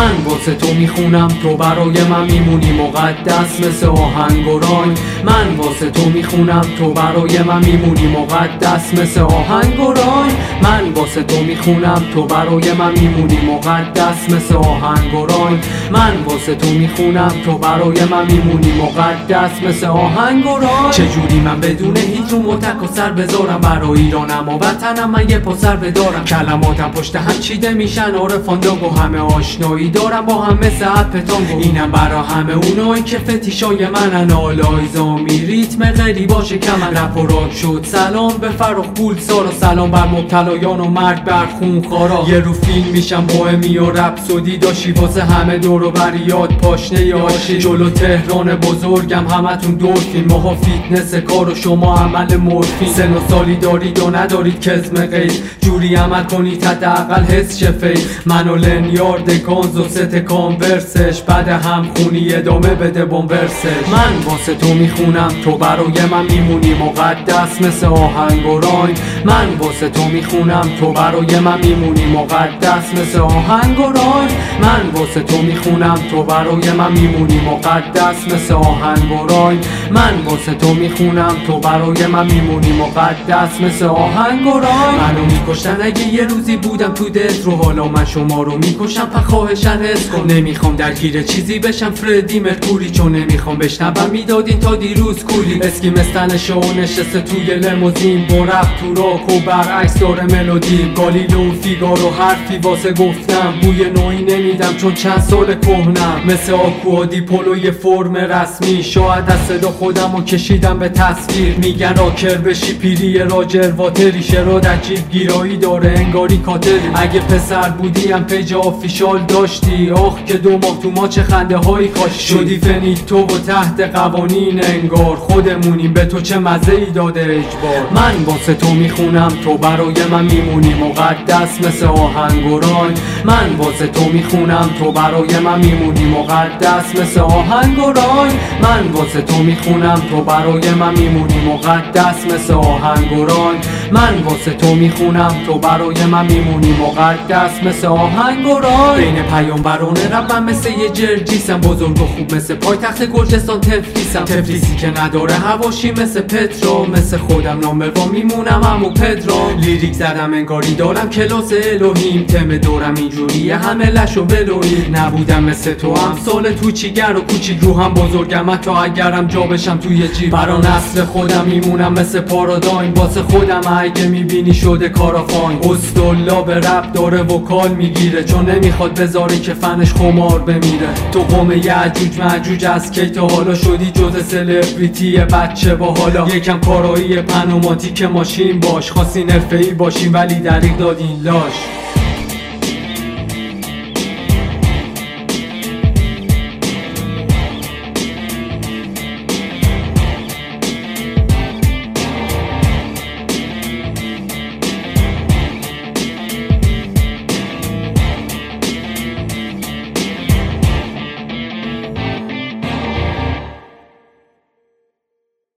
من واسه تو میخونم، تو برای من میمونی مقدس مثل آهنگ و رایم. من واسه تو میخونم، تو برای من میمونی مقدس مثل آهنگ و رایم. من واسه تو میخونم، تو برای من میمونی مقدس مثل آهنگ و رایم. من واسه تو میخونم، تو برای من میمونی مقدس مثل آهنگ و رایم. چجوری من بدون هیچ رو متک و سر بذارم، برای ایرانم و وطنم من یه پسر بدارم. کلماتم پشت هم چیده میشن عارفان داغ و همه آشنایی دارم با هم مثل پتانگو. اینم برا همه اونایی که فتیشای منن، آلایزامی ریتم غیری باشه کمن. رپ و راک شد سلام به فرخ پول سارا، سلام بر مبتلایان و مرگ بر خونخوارا. یه رو فیلم میشم بوهمی و رپسودی داشی واسه همه دور و بریاد پاشنه آشی. جلو تهران بزرگم همتون دورفین، ماها فیتنس کار و شما عمل مورفین. سن و سالی دارید و ندارید کزم غیر، جوری عمل کنید حداقل حس شفید. من و لنیارد گانز و ست کانورسش، بعد هم خونی ادامه بده بومورسش. من واسه تو میخونم، تو برای من میمونی مقدس مثل آهنگ و رایم. من واسه تو میخونم، تو برای من میمونی مقدس مثل آهنگ و رایم. من واسه تو میخونم، تو برای من میمونی مقدس مثل آهنگ و رایم. من واسه تو میخونم، تو برای من میمونی مقدس مثل آهنگ و رایم. منو میکشتن اگه یه روزی بودم تو دت رو، حالا من شما رو میکشم خواهشن حس کن. نمیخوام درگیر چیزی بشم فردی مرکوری، چون نمیخوام بشنوم میدادین تا دیروز کولی. اسکی مستن شو نشسته توی لموزین، با رفت تو راک و برعکس داره ملودی. گالیلو فیگارو حرفی واسه گفتم، بوی نوعی نمیدم چون چند سال کهنم. مثل آکوا دیپولوی فرم رسمی، شاید از صدا خودمو کشیدم به تصویر. میگن راکر بشی پیری راجر واتری، شراد عجیب گیرایی داره انگاری کاتری. اگه پسر بودی هم پیج آفیشال داشتی، آخ که 2 ماه تو ما چه خنده هایی کاشتی. شدی فنیتو و تحت قوانین انگار، خودمونیم به تو چه مزه ای داده اجبار. من واسه تو میخونم، تو برای من میمونی مقدس مثل آهنگ و رایم. من واسه تو میخونم، تو برای من میمونی مقدس مثل آهنگ و رایم. من واسه تو میخونم، تو برای من میمونی مقدس مثل آهنگ و رایم. من واسه تو میخونم، تو برای من میمونی مقدس مثل آهنگ و رایم. بین پیامبران ربم مثل یه جرجیسم، بزرگ و خوب مثل پایتخت گرجستان تفلیسم. تفلیسی که نداره هواشی مثل پترا، مثل خودم نامبر میمونم امو پدرام. لیریک زدم انگاری دارم کلاس الهیم، تم دورم اینجوریه همه لش و بلوی. نبودم مثل تو هم سال تو چیگر و کوچیک، رو هم بزرگم حتی اگرم جا بشم توی جیب. برا نسل خودم میمونم مثل پارادایم، واسه خودم اگه میبینی شده کارافاین. استولا به رپ داره وکال میگیره، چون نمیخواد بذاره که فنش خمار بمیره. تو قوم یعجوج معجوج از کی تا حالا شدی جز سلبریتی بچه با حالا. یکم کارایی پنوماتیک ماشین باش، خواستین حرفه‌ای باشین ولی دریغ دادین لاش.